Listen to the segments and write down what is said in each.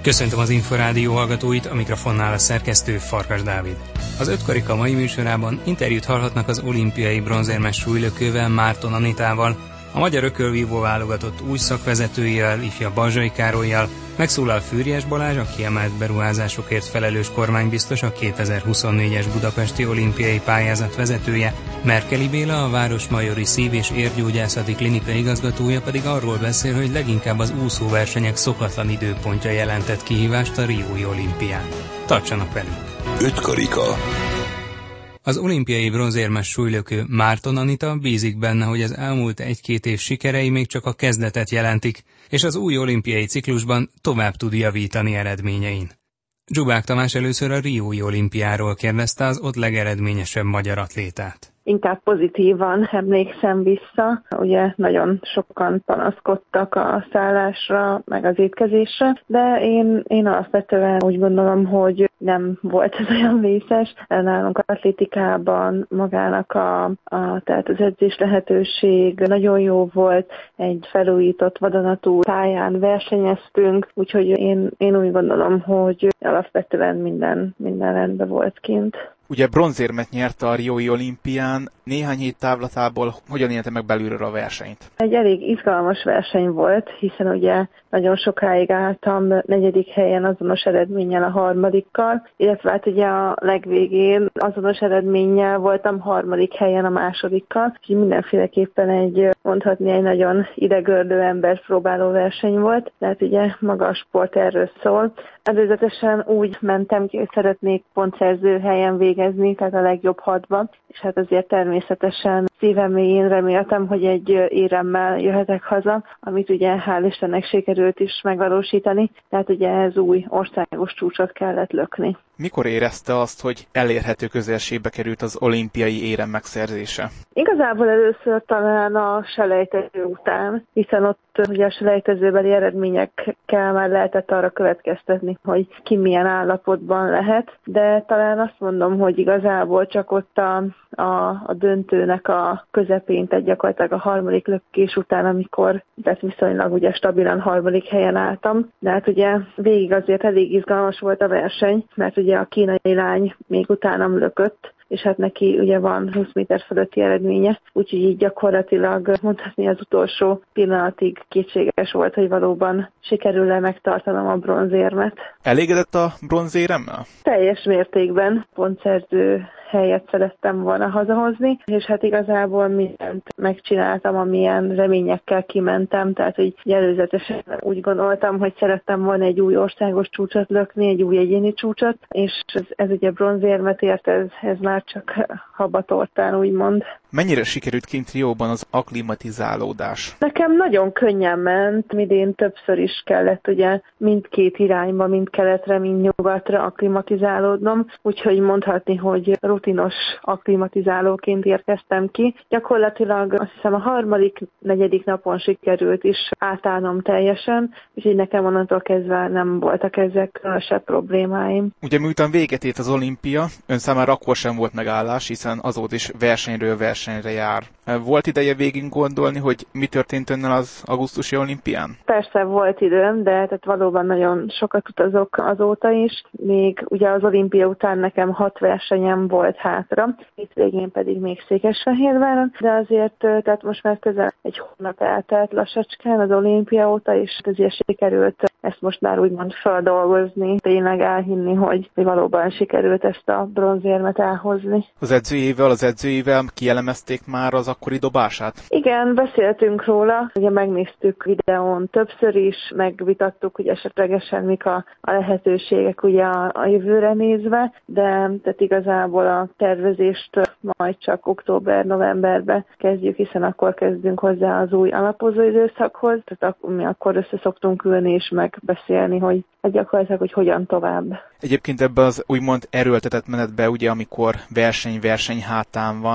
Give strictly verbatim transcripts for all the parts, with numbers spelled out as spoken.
Köszöntöm az Inforádió hallgatóit, a mikrofonnál a szerkesztő Farkas Dávid. Az ötkarika mai műsorában interjút hallhatnak az olimpiai bronzérmes súlylökővel, Márton Anitával, a magyar ökölvívó válogatott új szakvezetőjével, ifja Balzsai Károllyal, megszólal Fűrjes Balázs, a kiemelt beruházásokért felelős kormánybiztos, a kétezer-huszonnégyes budapesti olimpiai pályázat vezetője, Merkeli Béla, a Városmajori Szív- és Érgyógyászati Klinika igazgatója pedig arról beszél, hogy leginkább az úszóversenyek szokatlan időpontja jelentett kihívást a riói olimpián. Tartsanak velünk! Ötkarika. Az olimpiai bronzérmes súlylökő Márton Anita bízik benne, hogy az elmúlt egy-két év sikerei még csak a kezdetet jelentik, és az új olimpiai ciklusban tovább tud javítani eredményein. Zsubák Tamás először a riói olimpiáról kérdezte az ott legeredményesebb magyar atlétát. Inkább pozitívan emlékszem vissza. Ugye nagyon sokan panaszkodtak a szállásra, meg az étkezésre, de én, én alapvetően úgy gondolom, hogy nem volt ez olyan vészes. Nálunk atlétikában magának a, a, tehát az edzés lehetőség nagyon jó volt, egy felújított vadonatúj pályán versenyeztünk, úgyhogy én, én úgy gondolom, hogy alapvetően minden, minden rendben volt kint. Ugye bronzérmet nyerte a riói olimpián, néhány hét távlatából hogyan élte meg belülről a versenyt? Egy elég izgalmas verseny volt, hiszen ugye nagyon sokáig álltam negyedik helyen azonos eredménnyel a harmadikkal, illetve hát ugye a legvégén azonos eredménnyel voltam harmadik helyen a másodikkal, úgyhogy mindenféleképpen egy, mondhatni egy nagyon idegördő embert próbáló verseny volt, tehát ugye maga a sport erről szól. Előzetesen úgy mentem ki, hogy szeretnék pontszerző helyen végezni, tehát a legjobb hatban, és hát azért természetesen szívem mélyén reméltem, hogy egy éremmel jöhetek haza, amit ugye hál' Istennek sikerült is megvalósítani, tehát ugye ez új országos csúcsot kellett lökni. Mikor érezte azt, hogy elérhető közelségbe került az olimpiai érem megszerzése? Igazából először talán a selejtező után, hiszen ott ugye a selejtezőbeli eredményekkel már lehetett arra következtetni, hogy ki milyen állapotban lehet, de talán azt mondom, hogy igazából csak ott a, a, a döntőnek a közepén, tehát gyakorlatilag a harmadik lökés után, amikor tehát viszonylag ugye stabilan harmadik helyen álltam, de hát ugye végig azért elég izgalmas volt a verseny, mert ugye a kínai lány még utánam lökött, és hát neki ugye van húsz méter fölötti eredménye, úgyhogy így gyakorlatilag mondhatni az utolsó pillanatig kétséges volt, hogy valóban sikerül-e megtartanom a bronzérmet. Elégedett a bronzéremmel? Teljes mértékben pontszerző helyet szerettem volna hazahozni, és hát igazából mindent megcsináltam, amilyen reményekkel kimentem, tehát hogy előzetesen úgy gondoltam, hogy szerettem volna egy új országos csúcsot lökni, egy új egyéni csúcsot, és ez, ez ugye bronzérmet ért, ez, ez már csak habatortán úgymond. Mennyire sikerült kint Rióban az akklimatizálódás? Nekem nagyon könnyen ment, idén többször is kellett ugye mindkét irányba, mind keletre, mind nyugatra akklimatizálódnom, úgyhogy mondhatni, hogy rutinos akklimatizálóként érkeztem ki. Gyakorlatilag azt hiszem a harmadik, negyedik napon sikerült is átállnom teljesen, úgyhogy nekem onnantól kezdve nem voltak ezek különösebb problémáim. Ugye miután véget ért az olimpia, ön számára akkor sem volt megállás, hiszen azóta is versenyről versenyre jár. Volt ideje végig gondolni, hogy mi történt önnel az augusztusi olimpián? Persze volt időm, de tehát valóban nagyon sokat utazok azóta is. Még ugye az olimpia után nekem hat versenyem volt hátra, itt végén pedig még Székesfehérváron, de azért tehát most már közel egy hónap eltelt lassacskán az olimpia óta, és azért sikerült ezt most már úgymond feldolgozni, tényleg elhinni, hogy valóban sikerült ezt a bronzérmet elhozni. Az edzőjével, az edzőjével kielemezték már az akkori dobását? Igen, beszéltünk róla, ugye megnéztük videón többször is, megvitattuk, hogy esetlegesen mik a, a lehetőségek ugye a, a jövőre nézve, de tehát igazából a tervezést majd csak október-novemberben kezdjük, hiszen akkor kezdünk hozzá az új alapozó időszakhoz, tehát mi akkor össze szoktunk ülni és megbeszélni, hogy gyakorlatilag, hogy hogyan tovább. Egyébként ebben az úgymond erőltetett menetben, ugye amikor verseny-verseny hátán van,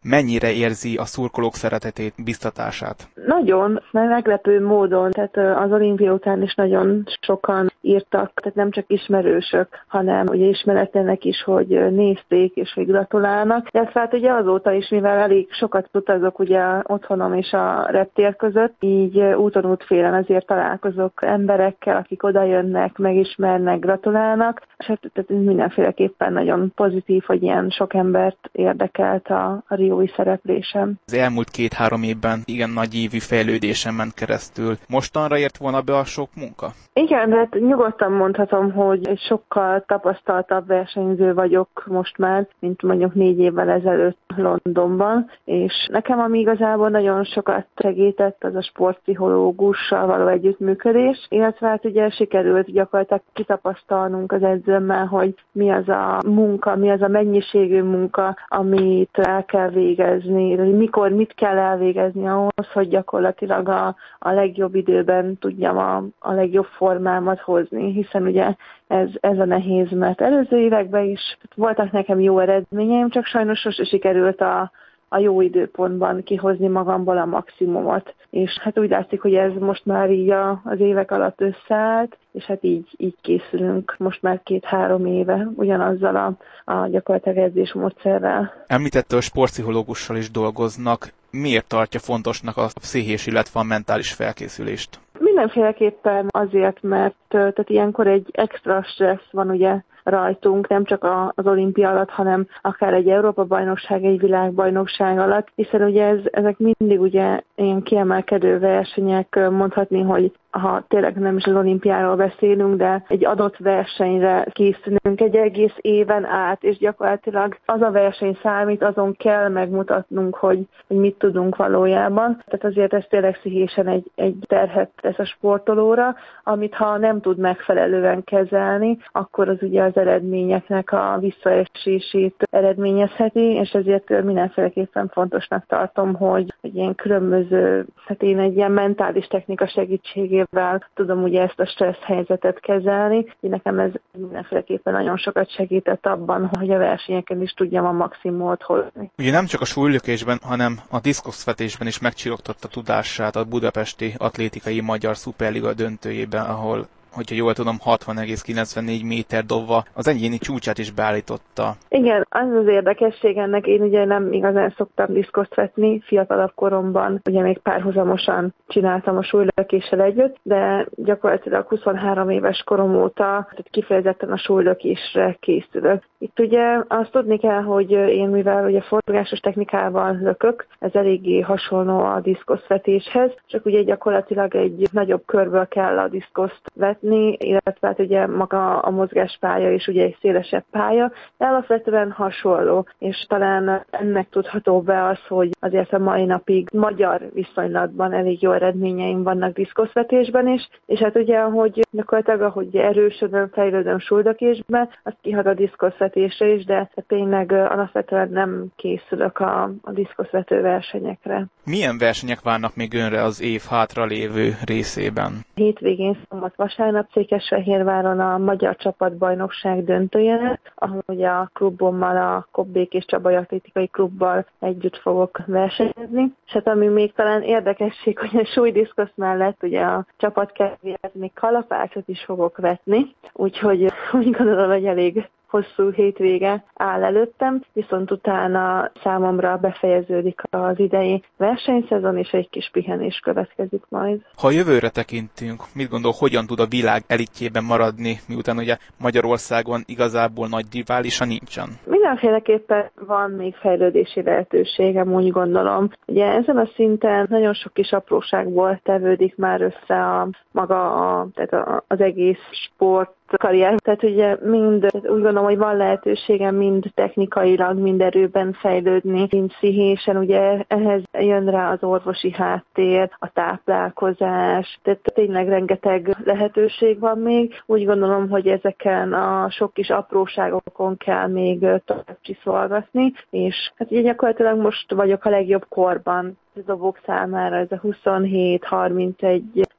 mennyire érzi a szurkolók szeretetét, biztatását? Nagyon, mert meglepő módon, tehát az olimpia után is nagyon sokan írtak, tehát nem csak ismerősök, hanem ugye ismeretlenek is, hogy nézték és hogy gratulálnak. De hát ugye azóta is, mivel elég sokat utazok ugye otthonom és a reptér között, így úton útfélen azért találkozok emberekkel, akik oda jönnek, megismernek, gratulálnak, és hát tehát mindenféleképpen nagyon pozitív, hogy ilyen sok embert érdekelt a, a riói szereplésem. Az elmúlt két-három évben igen nagy ívű fejlődésen ment keresztül. Mostanra ért volna be a sok munka? Igen, de hát nyugodtan mondhatom, hogy egy sokkal tapasztaltabb versenyző vagyok most már, mint mondjuk négy évvel ezelőtt Londonban, és nekem ami igazából nagyon sokat segített, az a sportpszichológussal való együttműködés, illetve hát ugye sikerült gyakorlatilag kitapasztalnunk az edzőmmel, hogy mi az a munka, mi az a mennyiségű munka, amit el kell végezni, mikor mit kell elvégezni ahhoz, hogy gyakorlatilag a, a legjobb időben tudjam a, a legjobb formámat hozni, hiszen ugye ez, ez a nehéz, mert előző években is voltak nekem jó eredményeim, csak sajnos sose sikerült a, a jó időpontban kihozni magamból a maximumot. És hát úgy látszik, hogy ez most már így a, az évek alatt összeállt, és hát így, így készülünk most már két-három éve ugyanazzal a, a gyakorlatilag edzésmódszerrel. Említette, hogy sportpszichológussal is dolgoznak. Miért tartja fontosnak a pszichés, illetve a mentális felkészülést? Mindenféleképpen azért, mert tehát ilyenkor egy extra stressz van ugye rajtunk, nem csak az olimpia alatt, hanem akár egy Európa-bajnokság, egy világbajnokság alatt, hiszen ugye ez, ezek mindig ugye ilyen kiemelkedő versenyek, mondhatni, hogy ha tényleg nem is az olimpiáról beszélünk, de egy adott versenyre készülünk egy egész éven át, és gyakorlatilag az a verseny számít, azon kell megmutatnunk, hogy, hogy mit tudunk valójában. Tehát azért ez tényleg pszichésen egy, egy terhet tesz a sportolóra, amit ha nem tud megfelelően kezelni, akkor az ugye az eredményeknek a visszaesését eredményezheti, és ezért mindenféleképpen fontosnak tartom, hogy, hogy ilyen különböző, hát én egy ilyen mentális technika segítségével tudom ugye ezt a stressz helyzetet kezelni, így nekem ez mindenféleképpen nagyon sokat segített abban, hogy a versenyeken is tudjam a maximumot hozni. Ugye nem csak a súlylökésben, hanem a diszkoszvetésben is megcsillogtatta tudását a budapesti atlétikai magyar szuperliga döntőjében, ahol, hogyha jól tudom, hatvan egész kilencvennégy méter dobva az egyéni csúcsát is beállította. Igen, az az érdekesség ennek, én ugye nem igazán szoktam diszkoszt vetni, fiatalabb koromban ugye még párhuzamosan csináltam a súlylökéssel együtt, de gyakorlatilag huszonhárom éves korom óta tehát kifejezetten a súlylökésre készülök. Itt ugye azt tudni kell, hogy én mivel ugye forgásos technikával lökök, ez eléggé hasonló a diszkoszvetéshez, csak ugye gyakorlatilag egy nagyobb körből kell a diszkoszt vetni, illetve hát ugye maga a mozgáspálya is ugye egy szélesebb pálya, de alapvetően hasonló, és talán ennek tudható be az, hogy azért a mai napig magyar viszonylatban elég jó eredményeim vannak diszkoszvetésben is, és hát ugye, hogy gyakorlatilag, ahogy erősödöm, fejlődöm súlylökésben, az kihat a diszkoszvetésre is, de tényleg alapvetően nem készülök a, a diszkoszvető versenyekre. Milyen versenyek várnak még önre az év hátra lévő részében? Hétvégén szombat vasárnap Székesfehérváron a Magyar Csapatbajnokság döntője, ahol ugye a klubommal, a Kobbék és Csabai Atlétikai Klubbal együtt fogok versenyezni. És hát ami még talán érdekesség, hogy a súlydiszkosz mellett ugye a csapat kedvéért még kalapácsot is fogok vetni, úgyhogy úgy gondolom, hogy elég hosszú hétvége áll előttem, viszont utána számomra befejeződik az idei versenyszezon, és egy kis pihenés következik majd. Ha jövőre tekintünk, mit gondol, hogyan tud a világ elitjében maradni, miután ugye Magyarországon igazából nagy riválisa nincsen? Mindenféleképpen van még fejlődési lehetőségem, úgy gondolom. Ugye ezen a szinten nagyon sok kis apróságból tevődik már össze a maga a, tehát az egész sport karrier. Tehát ugye mind, úgy gondolom, hogy van lehetőségem mind technikailag, mind erőben fejlődni, mind pszichésen, ugye ehhez jön rá az orvosi háttér, a táplálkozás, tehát tényleg rengeteg lehetőség van még. Úgy gondolom, hogy ezeken a sok kis apróságokon kell még tovább csiszolgatni, és hát ugye gyakorlatilag most vagyok a legjobb korban. A dobók számára ez a huszonhét harmincegy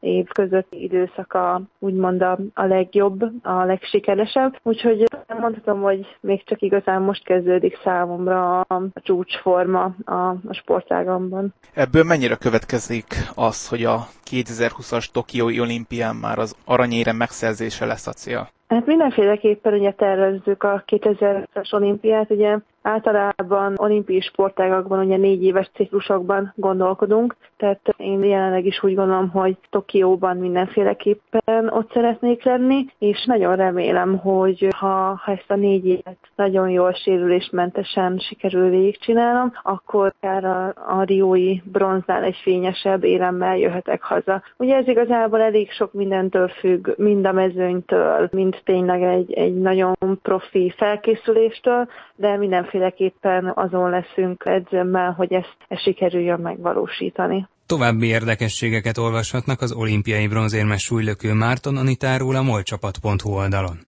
év közötti időszaka úgymond a, a legjobb, a legsikeresebb. Úgyhogy mondhatom, hogy még csak igazán most kezdődik számomra a, a csúcsforma a, a sportágamban. Ebből mennyire következik az, hogy a kétezer-húszas Tokiói olimpián már az aranyérem megszerzése lesz a cél? Hát mindenféleképpen ugye tervezzük a kétezer-húszas olimpiát, ugye általában olimpiai sportágakban ugye négy éves ciklusokban gondolkodunk, tehát én jelenleg is úgy gondolom, hogy Tokióban mindenféleképpen ott szeretnék lenni, és nagyon remélem, hogy ha, ha ezt a négy évet nagyon jól sérülésmentesen sikerül végigcsinálnom, akkor akár a, a riói bronznál egy fényesebb éremmel jöhetek haza. Ugye ez igazából elég sok mindentől függ, mind a mezőnytől, mind tényleg egy, egy nagyon profi felkészüléstől, de mindenféleképpen azon leszünk edzőmmel, hogy ezt, ezt sikerüljön megvalósítani. További érdekességeket olvashatnak az olimpiai bronzérmes súlylökő Márton Anitáról a molcsapat pont hu oldalon.